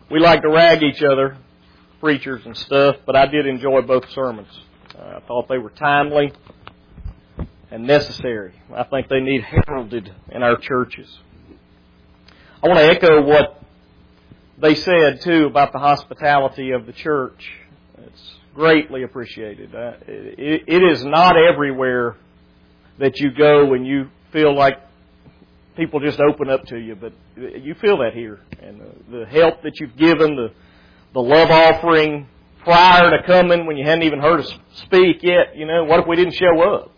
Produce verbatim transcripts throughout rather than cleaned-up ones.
we like to rag each other, preachers and stuff, but I did enjoy both sermons. Uh, I thought they were timely and necessary. I think they need heralded in our churches. I want to echo what they said, too, about the hospitality of the church. It's greatly appreciated. Uh, it, it is not everywhere that you go and you feel like people just open up to you, but you feel that here. And the, the help that you've given, the, the love offering prior to coming when you hadn't even heard us speak yet, you know, what if we didn't show up?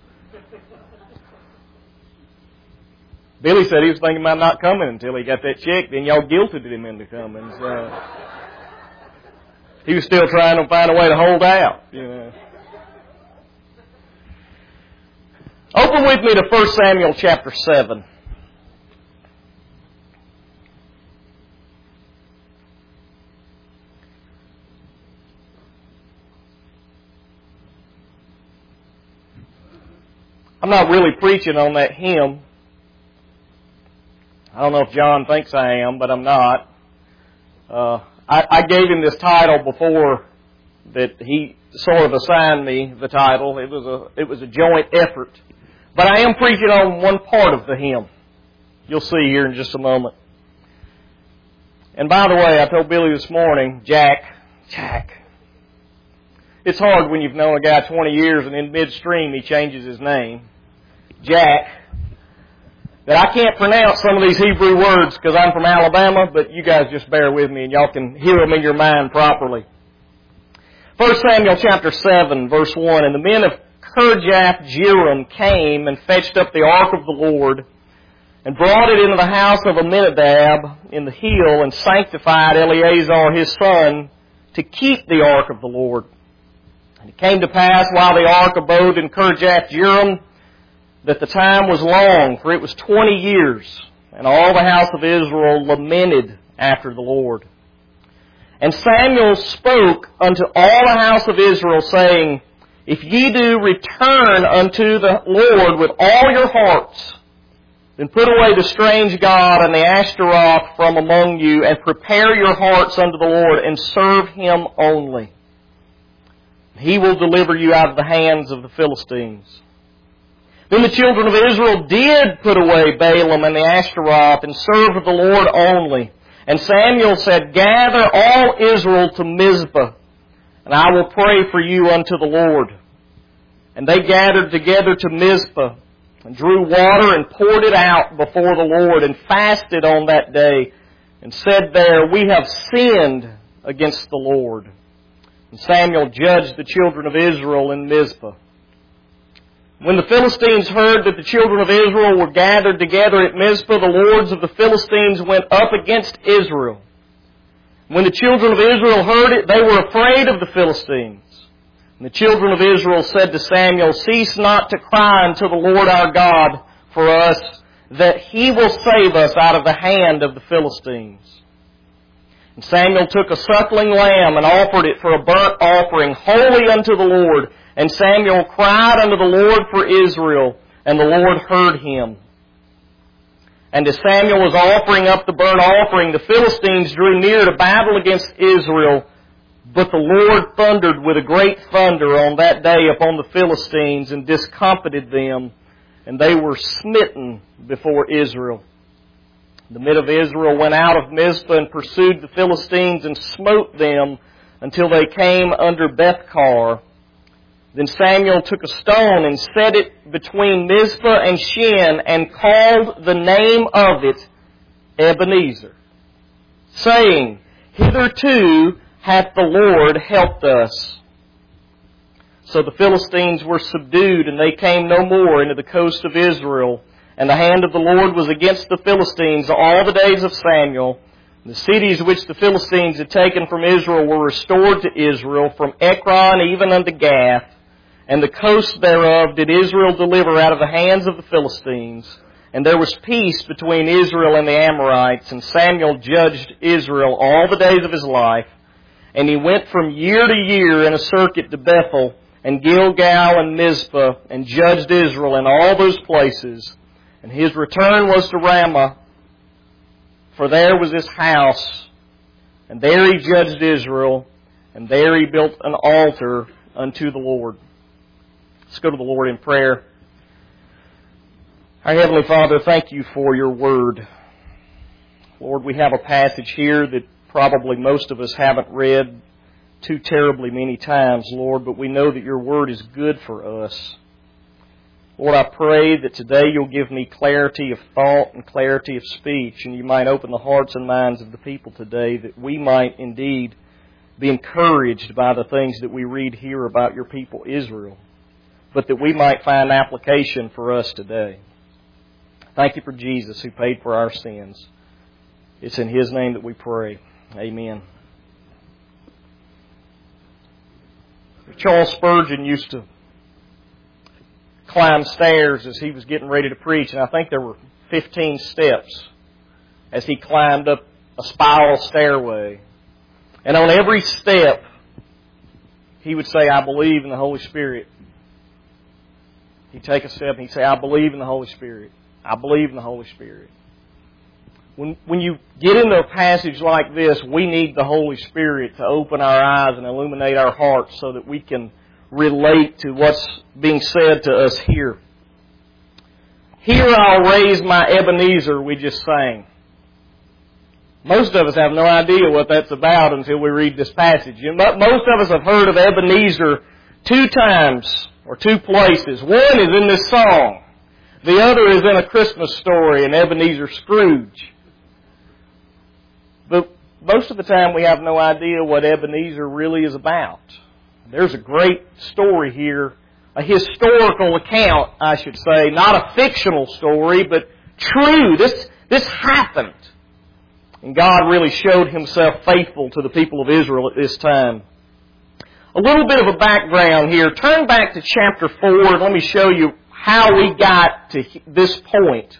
Billy said he was thinking about not coming until he got that check. Then y'all guilted him into coming. So he was still trying to find a way to hold out. You know. Open with me to First Samuel chapter seven. I'm not really preaching on that hymn. I don't know if John thinks I am, but I'm not. Uh, I, I gave him this title before that he sort of assigned me the title. It was a it was a joint effort. But I am preaching on one part of the hymn. You'll see here in just a moment. And by the way, I told Billy this morning, Jack, Jack. It's hard when you've known a guy twenty years and in midstream he changes his name. Jack. That I can't pronounce some of these Hebrew words because I'm from Alabama, but you guys just bear with me and y'all can hear them in your mind properly. First Samuel chapter seven, verse one, And the men of Kirjath-jearim came and fetched up the ark of the Lord and brought it into the house of Aminadab in the hill and sanctified Eleazar his son to keep the ark of the Lord. And it came to pass while the ark abode in Kirjath-jearim that the time was long, for it was twenty years, and all the house of Israel lamented after the Lord. And Samuel spoke unto all the house of Israel, saying, If ye do return unto the Lord with all your hearts, then put away the strange god and the Ashtaroth from among you, and prepare your hearts unto the Lord, and serve Him only. He will deliver you out of the hands of the Philistines. Then the children of Israel did put away Balaam and the Ashtaroth and served the Lord only. And Samuel said, Gather all Israel to Mizpah, and I will pray for you unto the Lord. And they gathered together to Mizpah, and drew water and poured it out before the Lord, and fasted on that day, and said there, We have sinned against the Lord. And Samuel judged the children of Israel in Mizpah. When the Philistines heard that the children of Israel were gathered together at Mizpah, the lords of the Philistines went up against Israel. When the children of Israel heard it, they were afraid of the Philistines. And the children of Israel said to Samuel, Cease not to cry unto the Lord our God for us, that He will save us out of the hand of the Philistines. And Samuel took a suckling lamb and offered it for a burnt offering, holy unto the Lord. And Samuel cried unto the Lord for Israel, and the Lord heard him. And as Samuel was offering up the burnt offering, the Philistines drew near to battle against Israel. But the Lord thundered with a great thunder on that day upon the Philistines, and discomfited them, and they were smitten before Israel. The men of Israel went out of Mizpah and pursued the Philistines, and smote them until they came under Bethkar. Then Samuel took a stone and set it between Mizpah and Shin, and called the name of it Ebenezer, saying, Hitherto hath the Lord helped us. So the Philistines were subdued, and they came no more into the coast of Israel. And the hand of the Lord was against the Philistines all the days of Samuel. The cities which the Philistines had taken from Israel were restored to Israel, from Ekron even unto Gath. And the coast thereof did Israel deliver out of the hands of the Philistines. And there was peace between Israel and the Amorites. And Samuel judged Israel all the days of his life. And he went from year to year in a circuit to Bethel and Gilgal and Mizpah, and judged Israel in all those places. And his return was to Ramah, for there was his house And there he judged Israel, and there he built an altar unto the Lord. Let's go to the Lord in prayer. Our Heavenly Father, thank you for your word. Lord, we have a passage here that probably most of us haven't read too terribly many times, Lord, but we know that your word is good for us. Lord, I pray that today you'll give me clarity of thought and clarity of speech, and you might open the hearts and minds of the people today, that we might indeed be encouraged by the things that we read here about your people Israel, but that we might find application for us today. Thank you for Jesus who paid for our sins. It's in His name that we pray. Amen. Charles Spurgeon used to climb stairs as he was getting ready to preach, and I think there were fifteen steps as he climbed up a spiral stairway. And on every step, he would say, I believe in the Holy Spirit. He'd take a step and he'd say, I believe in the Holy Spirit. I believe in the Holy Spirit. When, when you get into a passage like this, we need the Holy Spirit to open our eyes and illuminate our hearts so that we can relate to what's being said to us here. Here I'll raise my Ebenezer, we just sang. Most of us have no idea what that's about until we read this passage. Most of us have heard of Ebenezer two times or two places. One is in this song. The other is in A Christmas Story in Ebenezer Scrooge. But most of the time we have no idea what Ebenezer really is about. There's a great story here, a historical account, I should say, not a fictional story, but true. This, this happened. And God really showed Himself faithful to the people of Israel at this time. A little bit of a background here. Turn back to chapter four and let me show you how we got to this point.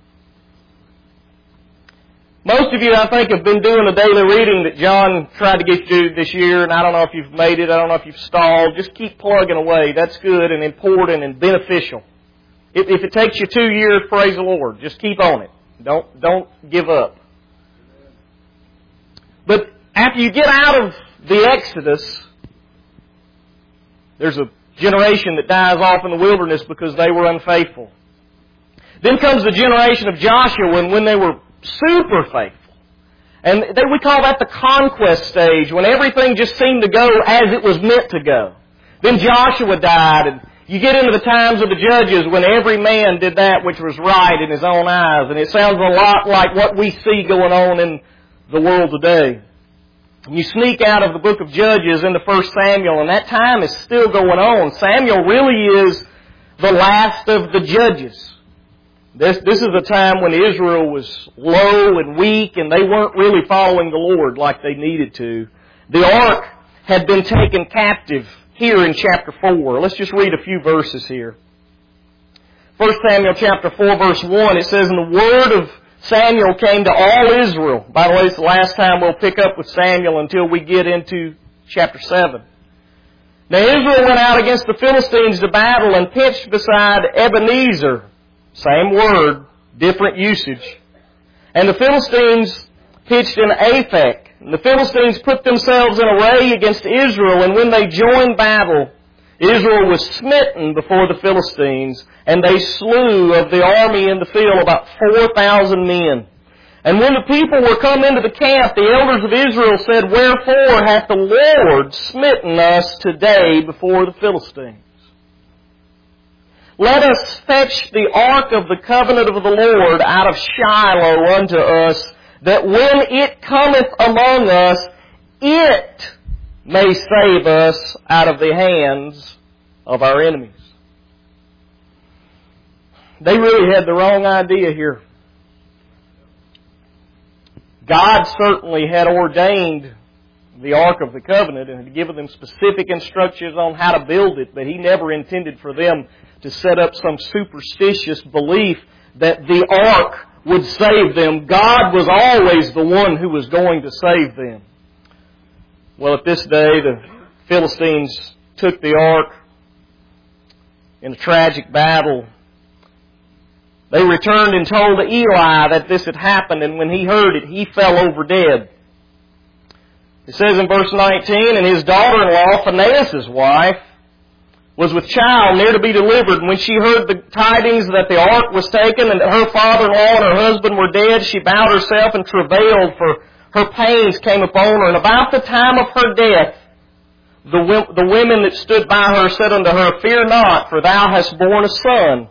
Most of you, I think, have been doing the daily reading that John tried to get you to this year, and I don't know if you've made it, I don't know if you've stalled. Just keep plugging away. That's good and important and beneficial. If, if it takes you two years, praise the Lord. Just keep on it. Don't, don't give up. But after you get out of the Exodus, there's a generation that dies off in the wilderness because they were unfaithful. Then comes the generation of Joshua, and when they were super faithful. And then we call that the conquest stage, when everything just seemed to go as it was meant to go. Then Joshua died, and you get into the times of the judges when every man did that which was right in his own eyes. And it sounds a lot like what we see going on in the world today. You sneak out of the book of Judges into First Samuel, and that time is still going on. Samuel really is the last of the judges. This, this is a time when Israel was low and weak, and they weren't really following the Lord like they needed to. The ark had been taken captive here in chapter four. Let's just read a few verses here. First Samuel chapter four, verse one, it says, And the word of Samuel came to all Israel. By the way, it's the last time we'll pick up with Samuel until we get into chapter seven. Now Israel went out against the Philistines to battle and pitched beside Ebenezer. Same word, different usage. And the Philistines pitched in Aphek. And the Philistines put themselves in array against Israel, and when they joined battle, Israel was smitten before the Philistines, and they slew of the army in the field about four thousand men. And when the people were come into the camp, the elders of Israel said, Wherefore hath the Lord smitten us today before the Philistines? Let us fetch the ark of the covenant of the Lord out of Shiloh unto us, that when it cometh among us, it may save us out of the hands of our enemies. They really had the wrong idea here. God certainly had ordained the Ark of the Covenant and had given them specific instructions on how to build it, but He never intended for them to set up some superstitious belief that the Ark would save them. God was always the one who was going to save them. Well, at this day, the Philistines took the Ark in a tragic battle. They returned and told Eli that this had happened, and when he heard it, he fell over dead. It says in verse nineteen, and his daughter-in-law, Phinehas' wife, was with child near to be delivered. And when she heard the tidings that the ark was taken and that her father-in-law and her husband were dead, she bowed herself and travailed, for her pains came upon her. And about the time of her death, the, the women that stood by her said unto her, Fear not, for thou hast borne a son.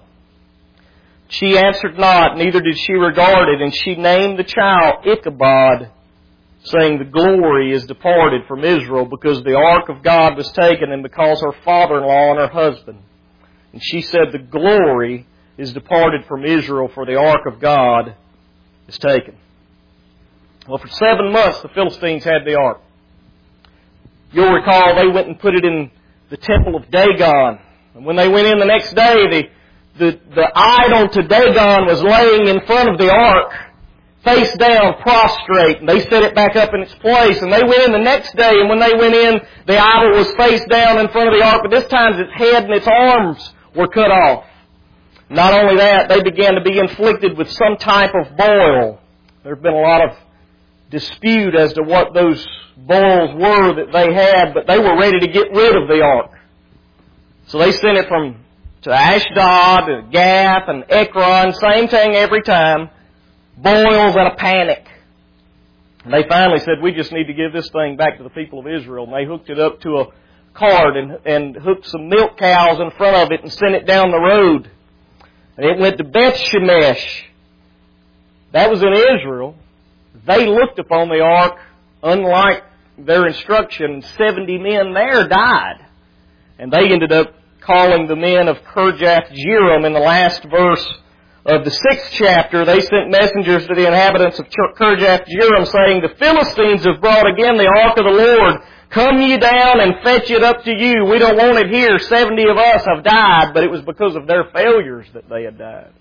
She answered not, neither did she regard it. And she named the child Ichabod, saying, The glory is departed from Israel, because the ark of God was taken, and because her father-in-law and her husband. And she said, The glory is departed from Israel, for the ark of God is taken. Well, for seven months the Philistines had the ark. You'll recall they went and put it in the temple of Dagon. And when they went in the next day, the, the, the idol to Dagon was laying in front of the ark, face down, prostrate, and they set it back up in its place. And they went in the next day, and when they went in, the idol was face down in front of the ark, but this time its head and its arms were cut off. Not only that, they began to be inflicted with some type of boil. There have been a lot of dispute as to what those boils were that they had, but they were ready to get rid of the ark. So they sent it from to Ashdod, to Gath, and Ekron, same thing every time. Boils and a panic. And they finally said, we just need to give this thing back to the people of Israel. And they hooked it up to a cart and, and hooked some milk cows in front of it and sent it down the road. And it went to Beth Shemesh. That was in Israel. They looked upon the ark, unlike their instruction, seventy men there died. And they ended up calling the men of Kirjath-Jearim in the last verse of the sixth chapter. They sent messengers to the inhabitants of Kirjath-Jearim, saying, The Philistines have brought again the ark of the Lord. Come ye down and fetch it up to you. We don't want it here. Seventy of us have died, but it was because of their failures that they had died.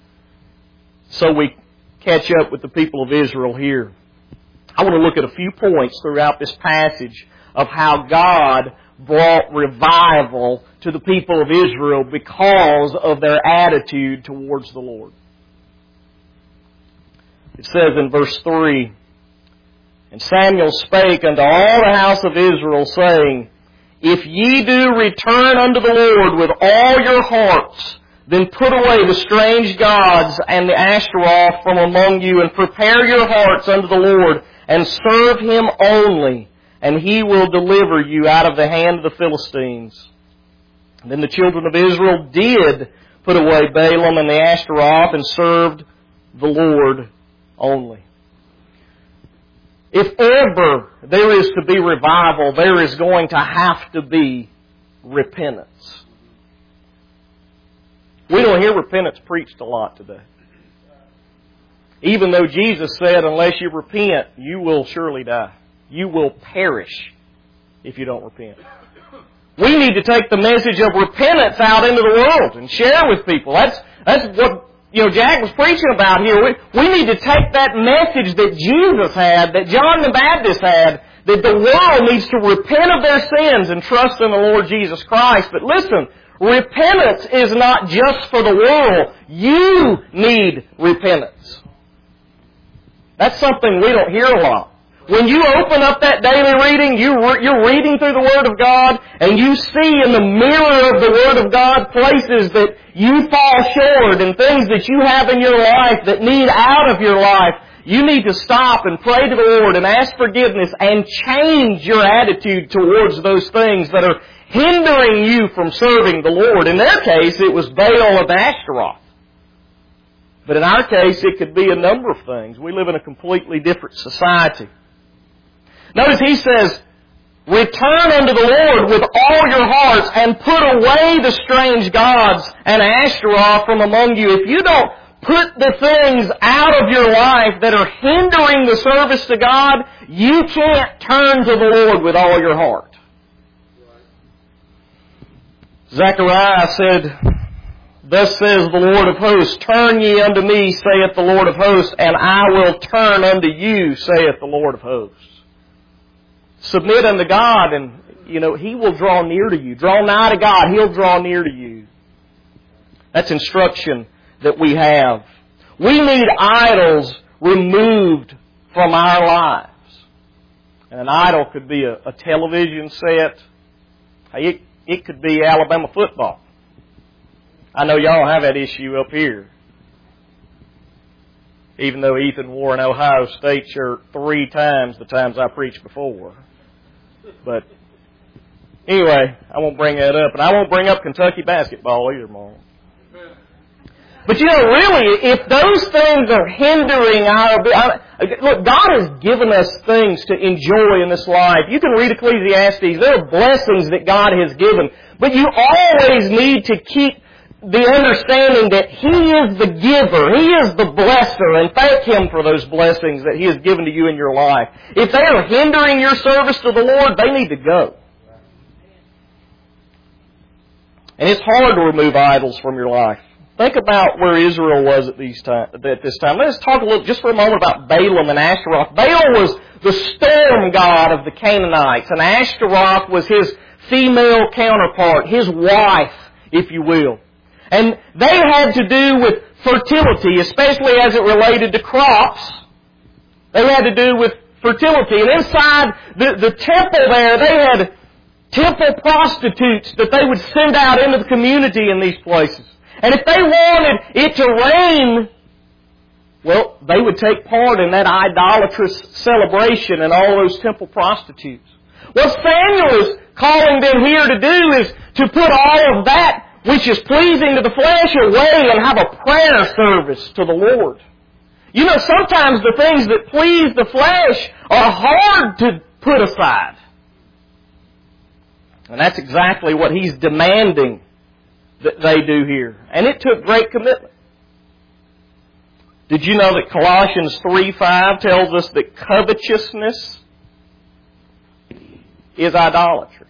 So we catch up with the people of Israel here. I want to look at a few points throughout this passage of how God brought revival to the people of Israel because of their attitude towards the Lord. It says in verse three, And Samuel spake unto all the house of Israel, saying, If ye do return unto the Lord with all your hearts, then put away the strange gods and the Ashtaroth from among you, and prepare your hearts unto the Lord, and serve Him only, and He will deliver you out of the hand of the Philistines. And then the children of Israel did put away Balaam and the Ashtaroth, and served the Lord only. If ever there is to be revival, there is going to have to be repentance. We don't hear repentance preached a lot today. Even though Jesus said, unless you repent, you will surely die. You will perish if you don't repent. We need to take the message of repentance out into the world and share with people. That's, that's what, you know, Jack was preaching about here. We, we need to take that message that Jesus had, that John the Baptist had, that the world needs to repent of their sins and trust in the Lord Jesus Christ. But listen, repentance is not just for the world. You need repentance. That's something we don't hear a lot. When you open up that daily reading, you re- you're reading through the Word of God, and you see in the mirror of the Word of God places that you fall short and things that you have in your life that need out of your life. You need to stop and pray to the Lord and ask forgiveness and change your attitude towards those things that are hindering you from serving the Lord. In their case, it was Baal of Ashtaroth. But in our case, it could be a number of things. We live in a completely different society. Notice he says, Return unto the Lord with all your hearts, and put away the strange gods and Ashtaroth from among you. If you don't put the things out of your life that are hindering the service to God, you can't turn to the Lord with all your heart. Zechariah said, Thus says the Lord of hosts, Turn ye unto me, saith the Lord of hosts, and I will turn unto you, saith the Lord of hosts. Submit unto God, and, you know, He will draw near to you. Draw nigh to God, He'll draw near to you. That's instruction that we have. We need idols removed from our lives. And an idol could be a, a television set. It, it could be Alabama football. I know y'all have that issue up here. Even though Ethan wore an Ohio State shirt three times the times I preached before. But anyway, I won't bring that up. And I won't bring up Kentucky basketball either, Mark. But you know, really, if those things are hindering our... Look, God has given us things to enjoy in this life. You can read Ecclesiastes. There are blessings that God has given. But you always need to keep the understanding that He is the giver. He is the blesser. And thank Him for those blessings that He has given to you in your life. If they are hindering your service to the Lord, they need to go. And it's hard to remove idols from your life. Think about where Israel was at, these time, at this time. Let's talk a little, just for a moment, about Balaam and Ashtaroth. Balaam was the storm god of the Canaanites, and Ashtaroth was his female counterpart, his wife, if you will. And they had to do with fertility, especially as it related to crops. They had to do with fertility. And inside the, the temple there, they had temple prostitutes that they would send out into the community in these places. And if they wanted it to rain, well, they would take part in that idolatrous celebration and all those temple prostitutes. What Samuel is calling them here to do is to put all of that which is pleasing to the flesh away and have a prayer service to the Lord. You know, sometimes the things that please the flesh are hard to put aside. And that's exactly what he's demanding that they do here. And it took great commitment. Did you know that Colossians three five tells us that covetousness is idolatry?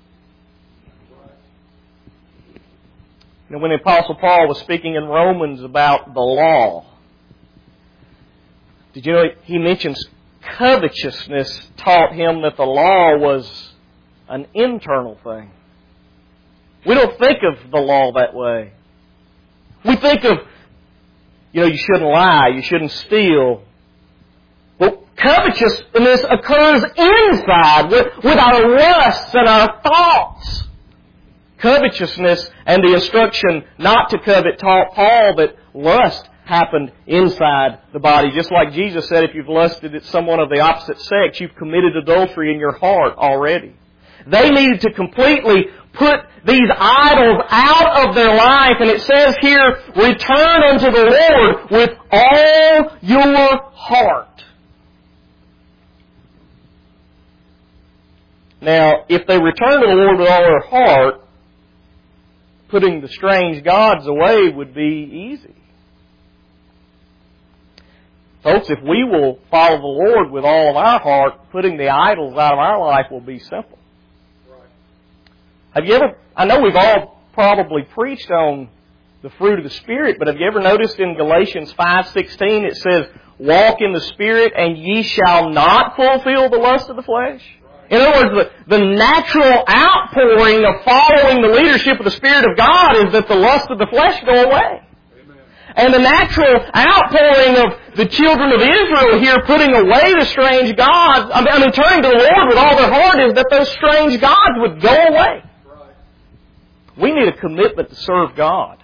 And when the Apostle Paul was speaking in Romans about the law, did you know he mentions covetousness taught him that the law was an internal thing? We don't think of the law that way. We think of, you know, you shouldn't lie, you shouldn't steal. Well, covetousness occurs inside with, with our lusts and our thoughts. Covetousness and the instruction not to covet taught Paul that lust happened inside the body. Just like Jesus said, if you've lusted at someone of the opposite sex, you've committed adultery in your heart already. They needed to completely put these idols out of their life. And it says here, return unto the Lord with all your heart. Now, if they return to the Lord with all their heart, putting the strange gods away would be easy. Folks, if we will follow the Lord with all of our heart, putting the idols out of our life will be simple. Have you ever, I know we've all probably preached on the fruit of the Spirit, but have you ever noticed in Galatians five sixteen it says, walk in the Spirit and ye shall not fulfill the lust of the flesh? In other words, the, the natural outpouring of following the leadership of the Spirit of God is that the lust of the flesh go away. Amen. And the natural outpouring of the children of Israel here putting away the strange gods, I mean turning to the Lord with all their heart, is that those strange gods would go away. We need a commitment to serve God.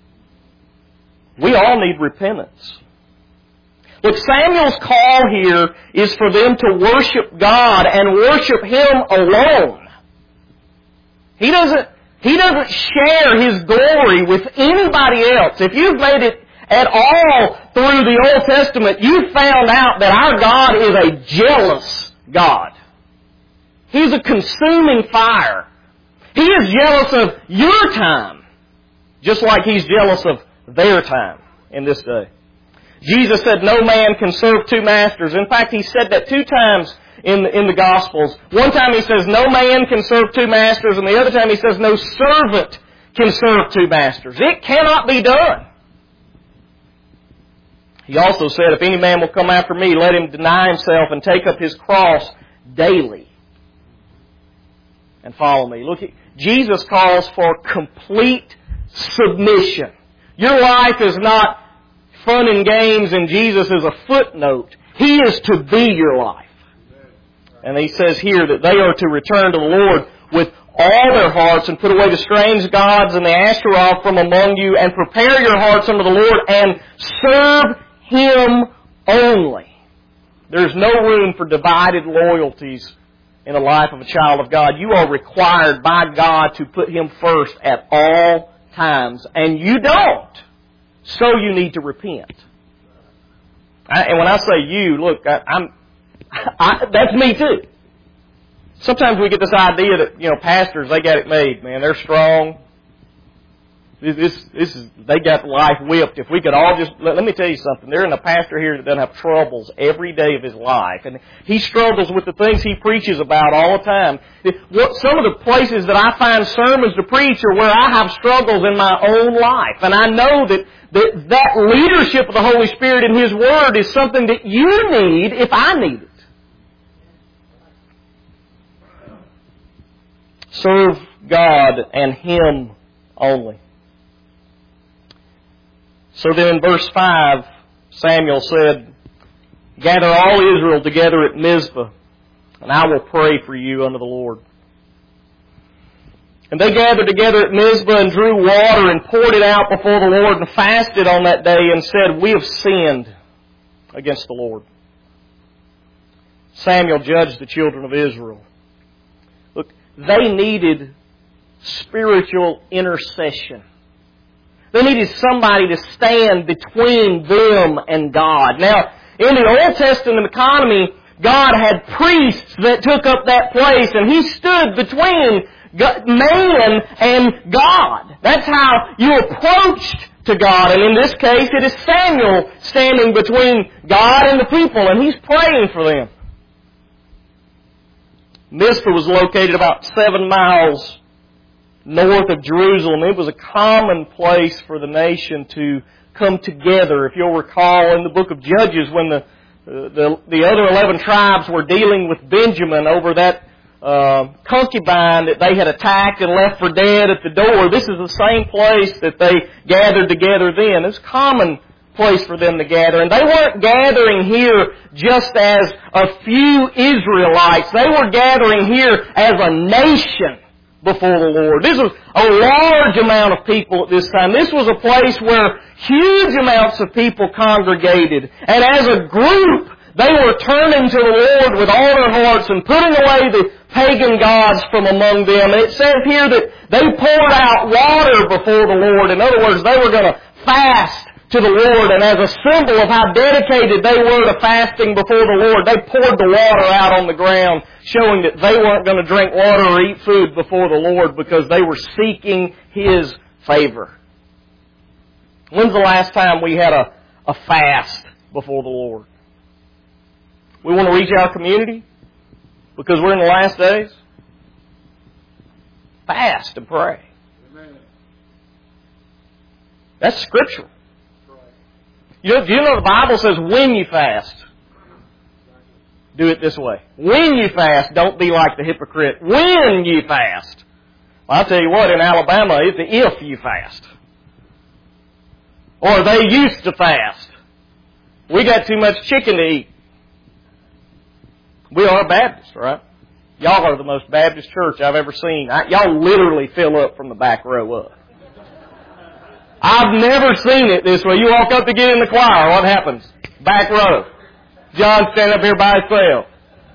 We all need repentance. Look, Samuel's call here is for them to worship God and worship Him alone. He doesn't, he doesn't share His glory with anybody else. If you've made it at all through the Old Testament, you've found out that our God is a jealous God. He's a consuming fire. He is jealous of your time, just like He's jealous of their time in this day. Jesus said no man can serve two masters. In fact, He said that two times in the, in the Gospels. One time He says no man can serve two masters, and the other time He says no servant can serve two masters. It cannot be done. He also said, if any man will come after me, let him deny himself and take up his cross daily and follow me. Look, Jesus calls for complete submission. Your life is not fun and games and Jesus is a footnote. He is to be your life. And he says here that they are to return to the Lord with all their hearts and put away the strange gods and the Asherah from among you and prepare your hearts unto the Lord and serve Him only. There's no room for divided loyalties in the life of a child of God. You are required by God to put Him first at all times. And you don't. So you need to repent. I, and when I say you, look, I, I'm, I, that's me too. Sometimes we get this idea that, you know, pastors, they got it made, man. They're strong. This, this is, they got life whipped. If we could all just, let, let me tell you something. There is a pastor here that doesn't have troubles every day of his life. And he struggles with the things he preaches about all the time. What, some of the places that I find sermons to preach are where I have struggles in my own life. And I know that, that that leadership of the Holy Spirit in His Word is something that you need if I need it. Serve God and Him only. So then in verse five, Samuel said, gather all Israel together at Mizpah, and I will pray for you unto the Lord. And they gathered together at Mizpah and drew water and poured it out before the Lord and fasted on that day and said, we have sinned against the Lord. Samuel judged the children of Israel. Look, they needed spiritual intercession. They needed somebody to stand between them and God. Now, in the Old Testament economy, God had priests that took up that place, and He stood between man and God. That's how you approached to God. And in this case, it is Samuel standing between God and the people, and he's praying for them. Mizpah was located about seven miles north of Jerusalem. It was a common place for the nation to come together. If you'll recall in the book of Judges, when the the, the other eleven tribes were dealing with Benjamin over that uh, concubine that they had attacked and left for dead at the door, this is the same place that they gathered together then. It's a common place for them to gather. And they weren't gathering here just as a few Israelites. They were gathering here as a nation before the Lord. This was a large amount of people at this time. This was a place where huge amounts of people congregated. And as a group, they were turning to the Lord with all their hearts and putting away the pagan gods from among them. And it says here that they poured out water before the Lord. In other words, they were going to fast to the Lord, and as a symbol of how dedicated they were to fasting before the Lord, they poured the water out on the ground, showing that they weren't going to drink water or eat food before the Lord because they were seeking His favor. When's the last time we had a, a fast before the Lord? We want to reach our community because we're in the last days? Fast and pray. Amen. That's scriptural. You know, do you know the Bible says when you fast, do it this way. When you fast, don't be like the hypocrite. When you fast. Well, I'll tell you what, in Alabama, it's the if you fast. Or they used to fast. We got too much chicken to eat. We are Baptists, right? Y'all are the most Baptist church I've ever seen. I, y'all literally fill up from the back row up. I've never seen it this way. You walk up to get in the choir, what happens? Back row. John standing up here by himself.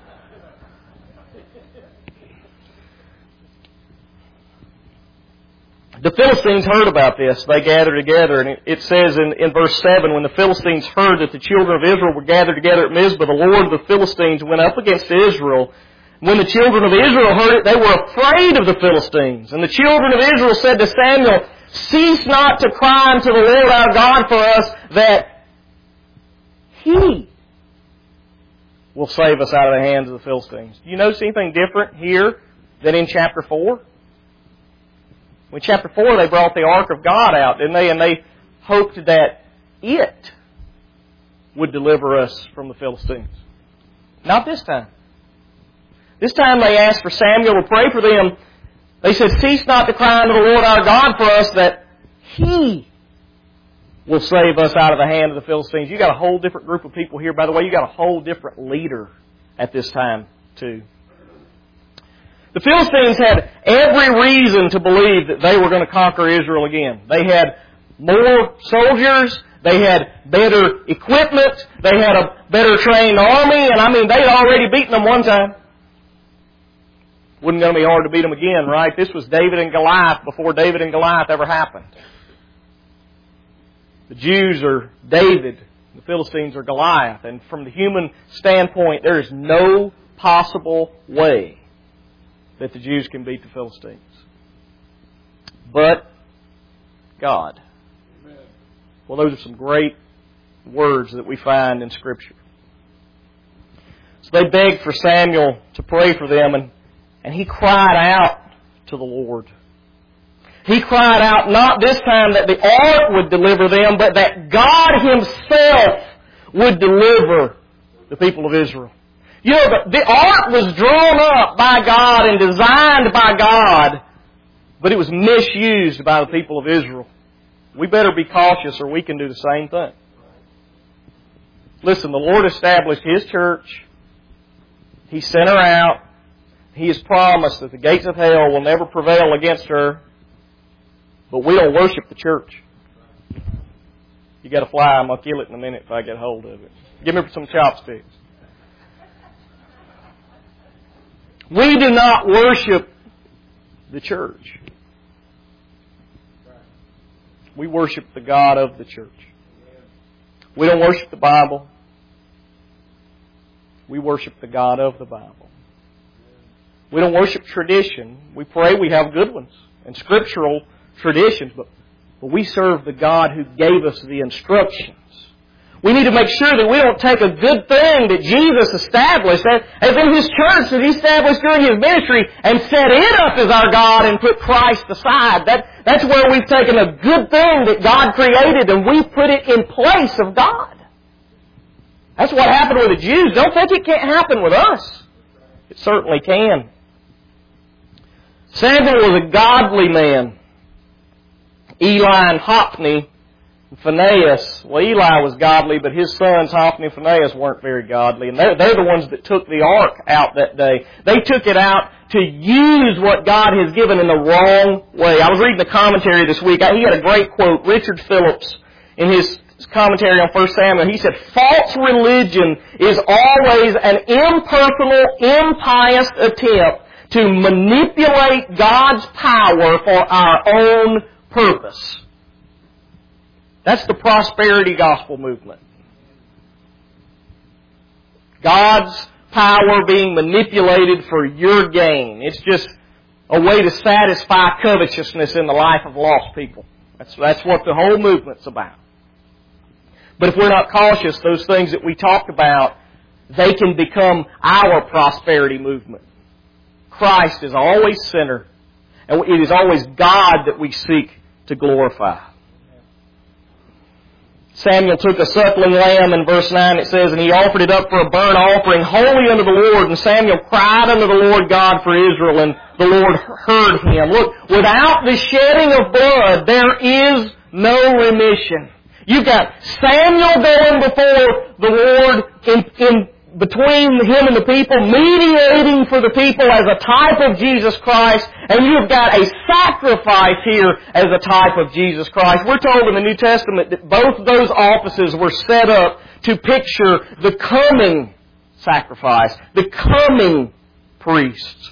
The Philistines heard about this. They gathered together, and it says in, in verse seven, when the Philistines heard that the children of Israel were gathered together at Mizpah, the Lord of the Philistines went up against Israel. When the children of Israel heard it, they were afraid of the Philistines. And the children of Israel said to Samuel, cease not to cry unto the Lord our God for us, that He will save us out of the hands of the Philistines. Do you notice anything different here than in chapter four? In chapter four, they brought the ark of God out, didn't they? And they hoped that it would deliver us from the Philistines. Not this time. This time they asked for Samuel to pray for them. They said, cease not to cry unto the Lord our God for us, that He will save us out of the hand of the Philistines. You got a whole different group of people here. By the way, you got a whole different leader at this time two. The Philistines had every reason to believe that they were going to conquer Israel again. They had more soldiers, they had better equipment, they had a better trained army, and I mean, they'd already beaten them one time. Wouldn't going to be hard to beat them again, right? This was David and Goliath before David and Goliath ever happened. The Jews are David, the Philistines are Goliath, and from the human standpoint, there is no possible way that the Jews can beat the Philistines. But God. Well, those are some great words that we find in Scripture. So they begged for Samuel to pray for them, and, and he cried out to the Lord. He cried out not this time that the ark would deliver them, but that God Himself would deliver the people of Israel. You know, the, the ark was drawn up by God and designed by God, but it was misused by the people of Israel. We better be cautious or we can do the same thing. Listen, the Lord established His church. He sent her out. He has promised that the gates of hell will never prevail against her. But we don't worship the church. You got a fly, I'm going to kill it in a minute if I get hold of it. Give me some chopsticks. We do not worship the church. We worship the God of the church. We don't worship the Bible. We worship the God of the Bible. We don't worship tradition. We pray we have good ones and scriptural traditions, but, but we serve the God who gave us the instructions. We need to make sure that we don't take a good thing that Jesus established, as in His church that He established during His ministry, and set it up as our God and put Christ aside. That, that's where we've taken a good thing that God created and we've put it in place of God. That's what happened with the Jews. Don't think it can't happen with us. It certainly can. Samuel was a godly man. Eli and Hophni, Phinehas. Well, Eli was godly, but his sons, Hophni and Phinehas, weren't very godly. And they're, they're the ones that took the ark out that day. They took it out to use what God has given in the wrong way. I was reading the commentary this week. He had a great quote. Richard Phillips, in his commentary on First Samuel, he said, "False religion is always an impersonal, impious attempt to manipulate God's power for our own purpose." That's the prosperity gospel movement. God's power being manipulated for your gain. It's just a way to satisfy covetousness in the life of lost people. That's, that's what the whole movement's about. But if we're not cautious, those things that we talked about, they can become our prosperity movement. Christ is always center, and it is always God that we seek to glorify. Samuel took a suckling lamb, in verse nine it says, and he offered it up for a burnt offering, holy unto the Lord. And Samuel cried unto the Lord God for Israel, and the Lord heard him. Look, without the shedding of blood, there is no remission. You've got Samuel going before the Lord in, in between him and the people, mediating for the people as a type of Jesus Christ, and you've got a sacrifice here as a type of Jesus Christ. We're told in the New Testament that both those offices were set up to picture the coming sacrifice, the coming priest.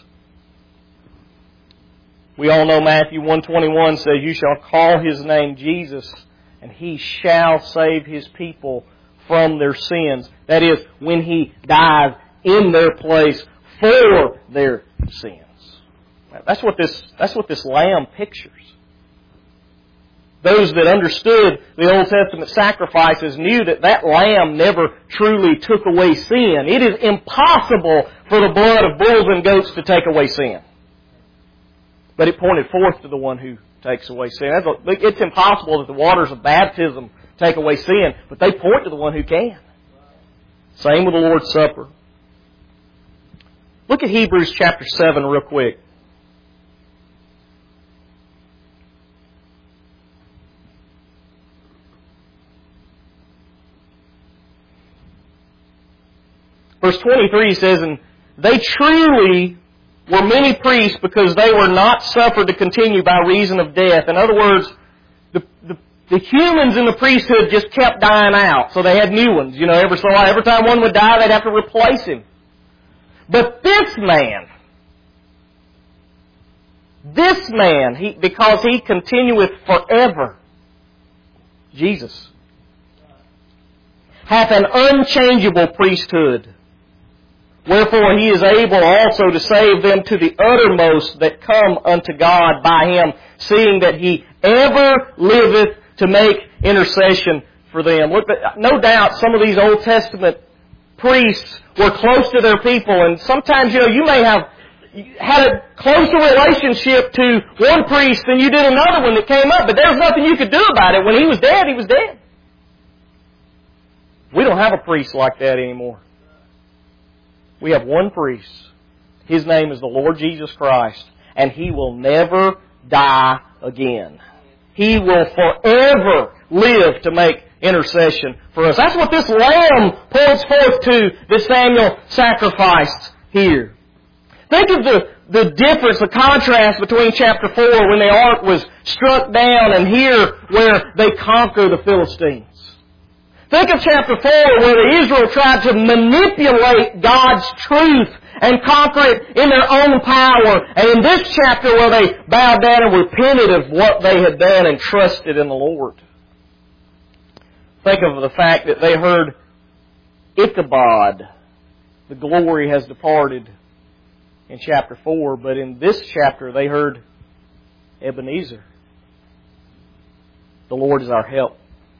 We all know Matthew one twenty-one says, "You shall call His name Jesus, and He shall save His people from their sins." That is, when He dies in their place for their sins. That's what this, that's what this lamb pictures. Those that understood the Old Testament sacrifices knew that that lamb never truly took away sin. It is impossible for the blood of bulls and goats to take away sin. But it pointed forth to the one who takes away sin. It's impossible that the waters of baptism take away sin, but they point to the one who can. Same with the Lord's Supper. Look at Hebrews chapter seven real quick. Verse twenty-three says, "And they truly were many priests because they were not suffered to continue by reason of death. In other words, the, the, the humans in the priesthood just kept dying out, so they had new ones. You know, every so every time one would die, they'd have to replace him. But this man, this man, he, because he continueth forever, Jesus, hath an unchangeable priesthood. Wherefore he is able also to save them to the uttermost that come unto God by him, seeing that he ever liveth to make intercession for them. Look, no doubt some of these Old Testament priests were close to their people, and sometimes, you know, you may have had a closer relationship to one priest than you did another one that came up, but there was nothing you could do about it. When he was dead, he was dead. We don't have a priest like that anymore. We have one priest. His name is the Lord Jesus Christ, and He will never die again. He will forever live to make intercession for us. That's what this lamb points forth to that Samuel sacrificed here. Think of the, the difference, the contrast between chapter four when the ark was struck down and here where they conquer the Philistines. Think of chapter four where Israel tried to manipulate God's truth and conquer it in their own power. And in this chapter where they bowed down and repented of what they had done and trusted in the Lord. Think of the fact that they heard Ichabod, the glory has departed, in chapter four. But in this chapter they heard Ebenezer, the Lord is our help.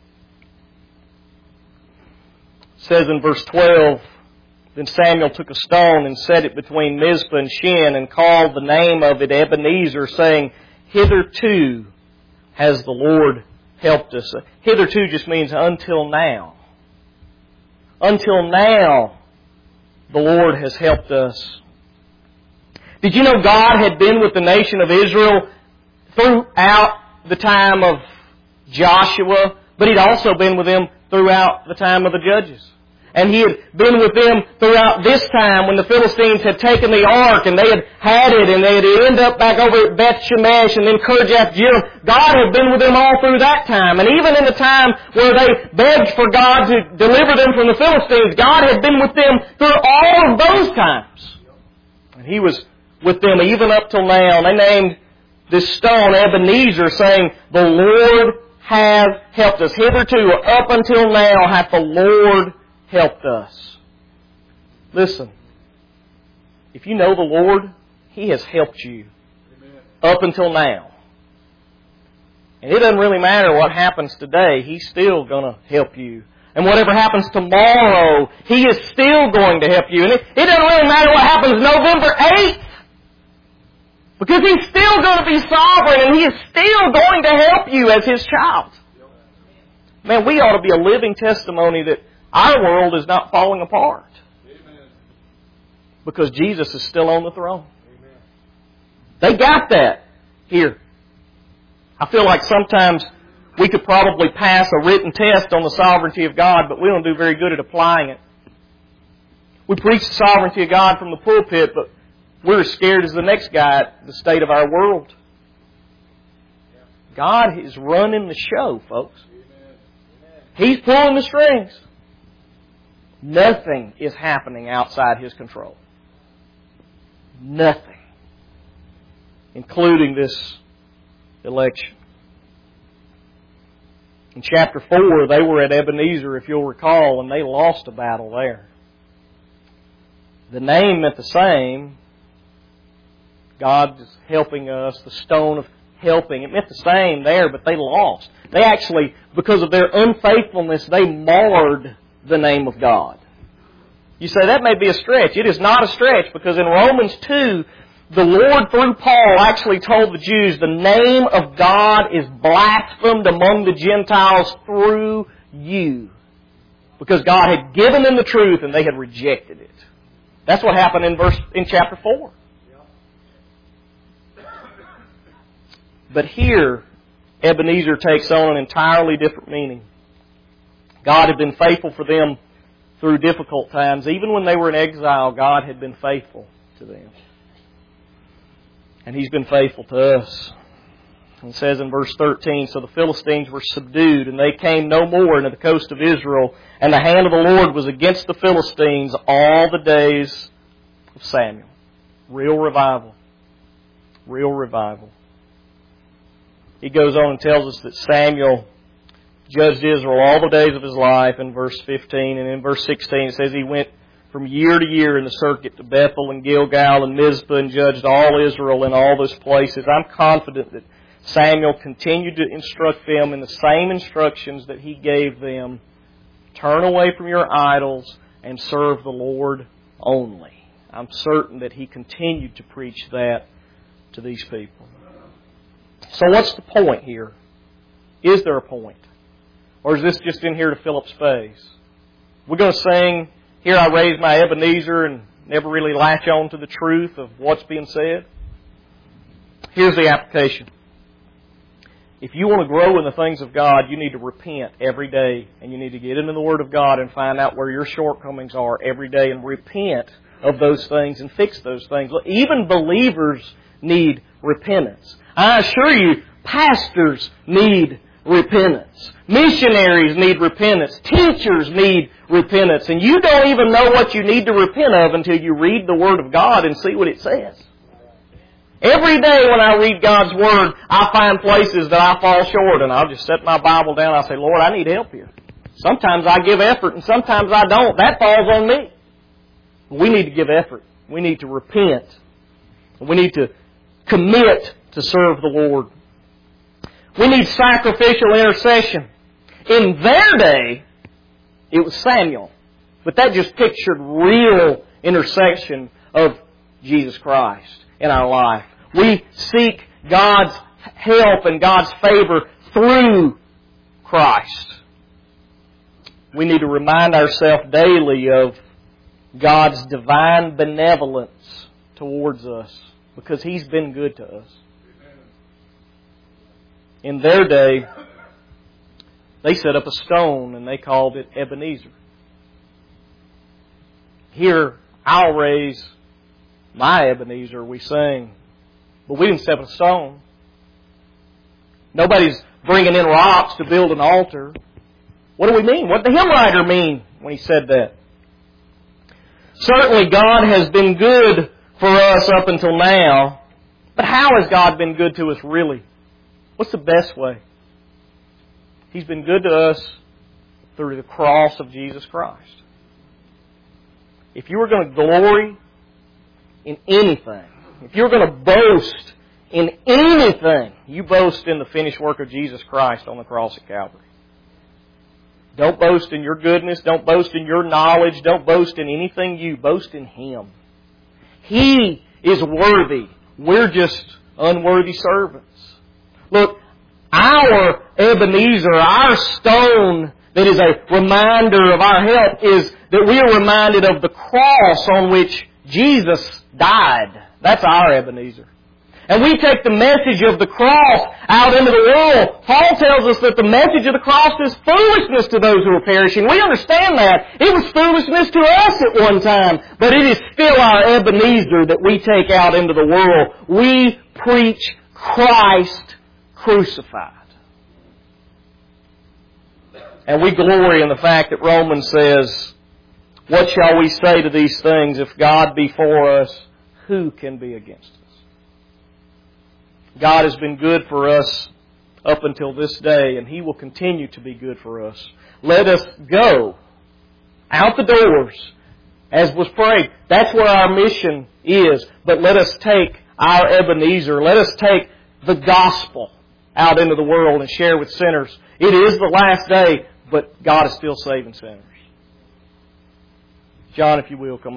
It says in verse twelve, then Samuel took a stone and set it between Mizpah and Shin and called the name of it Ebenezer, saying, hitherto has the Lord helped us. Hitherto just means until now. Until now, the Lord has helped us. Did you know God had been with the nation of Israel throughout the time of Joshua, but He'd also been with them throughout the time of the Judges? And He had been with them throughout this time when the Philistines had taken the ark and they had had it and they had ended up back over at Beth Shemesh and then Kirjath-Jearim. God had been with them all through that time. And even in the time where they begged for God to deliver them from the Philistines, God had been with them through all of those times. And He was with them even up till now. And they named this stone Ebenezer, saying, the Lord hath helped us. Hitherto, or up until now, hath the Lord helped us. Listen, if you know the Lord, He has helped you. Amen. Up until now. And it doesn't really matter what happens today, He's still going to help you. And whatever happens tomorrow, He is still going to help you. And it, it doesn't really matter what happens November eighth. Because He's still going to be sovereign and He is still going to help you as His child. Man, we ought to be a living testimony that our world is not falling apart. Amen. Because Jesus is still on the throne. Amen. They got that here. I feel like sometimes we could probably pass a written test on the sovereignty of God, but we don't do very good at applying it. We preach the sovereignty of God from the pulpit, but we're as scared as the next guy at the state of our world. God is running the show, folks. He's pulling the strings. Nothing is happening outside His control. Nothing. Including this election. In chapter four, they were at Ebenezer, if you'll recall, and they lost a battle there. The name meant the same. God is helping us. The stone of helping. It meant the same there, but they lost. They actually, because of their unfaithfulness, they marred the name of God. You say that may be a stretch. It is not a stretch, because in Romans two, the Lord through Paul actually told the Jews the name of God is blasphemed among the Gentiles through you. Because God had given them the truth and they had rejected it. That's what happened in verse in chapter four. But here, Ebenezer takes on an entirely different meaning. God had been faithful for them through difficult times. Even when they were in exile, God had been faithful to them. And He's been faithful to us. It says in verse thirteen, so the Philistines were subdued, and they came no more into the coast of Israel, and the hand of the Lord was against the Philistines all the days of Samuel. Real revival. Real revival. He goes on and tells us that Samuel judged Israel all the days of his life in verse fifteen, and in verse sixteen it says he went from year to year in the circuit to Bethel and Gilgal and Mizpah and judged all Israel in all those places. I'm confident that Samuel continued to instruct them in the same instructions that he gave them. Turn away from your idols and serve the Lord only. I'm certain that he continued to preach that to these people. So what's the point here? Is there a point? Or is this just in here to fill up space? We're going to sing, Here I Raise My Ebenezer, and never really latch on to the truth of what's being said? Here's the application. If you want to grow in the things of God, you need to repent every day. And you need to get into the Word of God and find out where your shortcomings are every day and repent of those things and fix those things. Even believers need repentance. I assure you, pastors need repentance. Missionaries need repentance. Teachers need repentance. And you don't even know what you need to repent of until you read the Word of God and see what it says. Every day when I read God's Word, I find places that I fall short, and I'll just set my Bible down and I say, Lord, I need help here. Sometimes I give effort and sometimes I don't. That falls on me. We need to give effort. We need to repent. We need to commit to serve the Lord. We need sacrificial intercession. In their day, it was Samuel. But that just pictured real intercession of Jesus Christ in our life. We seek God's help and God's favor through Christ. We need to remind ourselves daily of God's divine benevolence towards us because He's been good to us. In their day, they set up a stone and they called it Ebenezer. Here, I'll raise my Ebenezer, we sing. But we didn't set up a stone. Nobody's bringing in rocks to build an altar. What do we mean? What did the hymn writer mean when he said that? Certainly God has been good for us up until now. But how has God been good to us really? What's the best way? He's been good to us through the cross of Jesus Christ. If you were going to glory in anything, if you're going to boast in anything, you boast in the finished work of Jesus Christ on the cross at Calvary. Don't boast in your goodness. Don't boast in your knowledge. Don't boast in anything you. Boast in Him. He is worthy. We're just unworthy servants. Look, our Ebenezer, our stone that is a reminder of our help is that we are reminded of the cross on which Jesus died. That's our Ebenezer. And we take the message of the cross out into the world. Paul tells us that the message of the cross is foolishness to those who are perishing. We understand that. It was foolishness to us at one time, but it is still our Ebenezer that we take out into the world. We preach Christ crucified. And we glory in the fact that Romans says, what shall we say to these things? If God be for us, who can be against us? God has been good for us up until this day, and He will continue to be good for us. Let us go out the doors, as was prayed. That's where our mission is. But let us take our Ebenezer. Let us take the gospel out into the world and share with sinners. It is the last day, but God is still saving sinners. John, if you will, come.